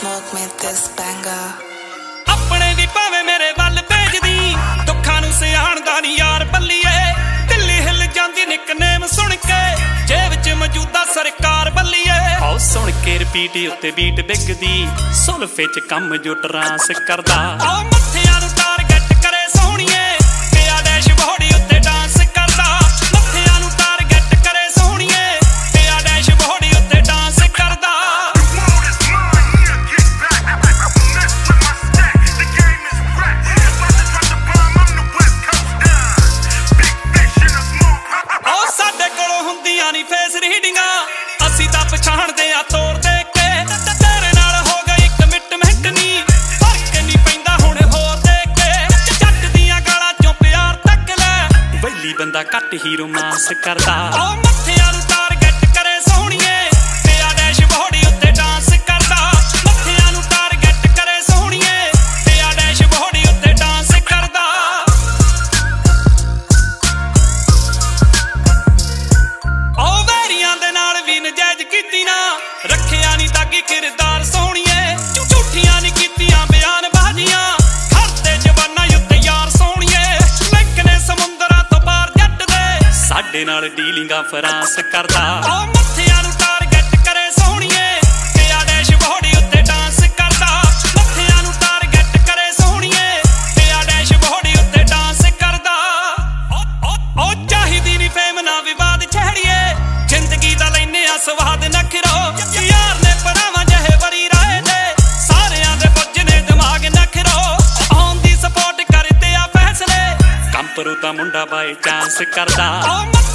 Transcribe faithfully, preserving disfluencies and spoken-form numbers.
smoke me this banger. ਆਪਣੇ ਵੀ ਭਾਵੇਂ ਮੇਰੇ ਵੱਲ ਭੇਜਦੀ ਦੁੱਖਾਂ ਨੂੰ ਸਿਆਣਦਾ ਨੀ ਯਾਰ ਬੱਲੀਏ ਦਿੱਲੀ ਹਿੱਲ ਜਾਂਦੀ ਨਿਕਨੇਮ ਸੁਣ ਕੇ ਜੇਬ ਚ ਮੌਜੂਦਾ ਸਰਕਾਰ ਬੱਲੀਏ ਆਓ ਸੁਣ ਕੇ ਰਿਪੀਟ ਉੱਤੇ ਬੀਟ ਡਿੱਗਦੀ ਸੁਲਫੇ ਚ ਕੰਮ ਜੋ ਟਰਾਂਸ ਕਰਦਾ ਆਓ ਮੱਥਿਆਂ ਨੂੰ ਟਾਰਗੇਟ ਕਰੇ ਸੋਹਣੀਏ ਪਿਆ ਡੈਸ਼ਬੋਰਡ ਉੱਤੇ ਡਾਂਸ ਕਰਦਾ ਮੱਥਿਆਂ ਨੂੰ ਟਾਰਗੇਟ ਕਰੇ ਸੋਹਣੀਏ ਪਿਆ ਡੈਸ਼ਬੋਰਡ ਉੱਤੇ ਡਾਂਸ ਕਰਦਾ ਫੇਸ ਰੀਡਿੰਗਾਂ ਅਸੀਂ ਤਾਂ ਪਛਾਣਦੇ ਆ ਤੋਰ ਦੇਖ ਕੇ ਤੇਰੇ ਨਾਲ ਹੋ ਗਈ ਕਮਿਟਮੈਂਟ ਨੀ ਫਰਕ ਨਹੀਂ ਪੈਂਦਾ ਹੁਣ ਹੋਰ ਦੇਖ ਕੇ ਜੱਟ ਦੀਆਂ ਗਾਲਾਂ ਚੋਂ ਪਿਆਰ ਤੱਕ ਲੈ ਵੈਲੀ ਬੰਦਾ ਘੱਟ ਹੀ ਰੋਮਾਂਸ ਕਰਦਾ ਓ ਮੱਥਿਆਂ ਨੂੰ ਟਾਰਗੇਟ ਕਰੇ ਸੋਹਣੀਏ ਪਿਆ ਡੈਸ਼ਬੋਰਡ ਉੱਤੇ ਡਾਂਸ ਕਰਦਾ ਮੱਥਿਆਂ ਨੂੰ ਟਾਰਗੇਟ ਕਰੇ ਸੋਹਣੀਏ ਪਿਆ ਡੈਸ਼ਬੋਰਡ ਉੱਤੇ ਡਾਂਸ ਕਰਦਾ ਨਜਾਇਜ਼ ਕੀਤੀ ਨਾ ਰੱਖਿਆ ਨੀ ਦਾਗੀ ਕਿਰਦਾਰ ਸੋਹਣੀਏ ਝੂਠੀਆਂ ਨੀ ਕੀਤੀਆਂ ਬਿਆਨ ਬਾਜ਼ੀਆਂ ਖੜਦੇ ਜਵਾਨਾਂ ਉੱਤੇ ਯਾਰ ਸੋਹਣੀਏ ਲਿੰਕ ਨੇ ਸਮੁੰਦਰਾਂ ਤੋਂ ਪਾਰ ਜੱਟ ਦੇ ਸਾਡੇ ਨਾਲ ਡੀਲਿੰਗਾਂ ਫਰਾਂਸ ਕਰਦਾ ਓ ਮੱਥਿਆਂ ਨੂੰ ਟਾਰਗੇਟ ਕਰੇ ਸੋਹਣੀਏ ਪਿਆ ਡੈਸ਼ਬੋਰਡ ਉੱਤੇ ਡਾਂਸ ਕਰਦਾ ਮੱਥਿਆਂ ਨੂੰ ਟਾਰਗੇਟ ਕਰੇ ਸੋਹਣੀਏ ਪਿਆ ਡੈਸ਼ਬੋਰਡ ਉੱਤੇ ਡਾਂਸ ਕਰਦਾ ਓ ਚਾਹੀਦੀ ਨੀ ਫੇਮ ਨਾ ਵਿਵਾਦ ਛੇੜੀਏ ਜ਼ਿੰਦਗੀ ਦਾ ਲੈਨੇ ਆ ਸਵਾਦ ਨਖਰੋ ਯਾਰ ਨੇ ਪੜਾਵਾਂ ਜਿਹੇ ਵਰੀ ਰਾਏ ਦੇ ਸਾਰਿਆਂ ਦੇ ਪੁੱਜ ਨੇ ਦਿਮਾਗ ਨਖਰੋ ਆਉਣ ਦੀ ਸਪੋਰਟ ਕਰਦੇ ਆ ਫੈਸਲੇ ਕੰਪਰੂ ਦਾ ਮੁੰਡਾ ਬਾਈ ਚਾਂਸ ਕਰਦਾ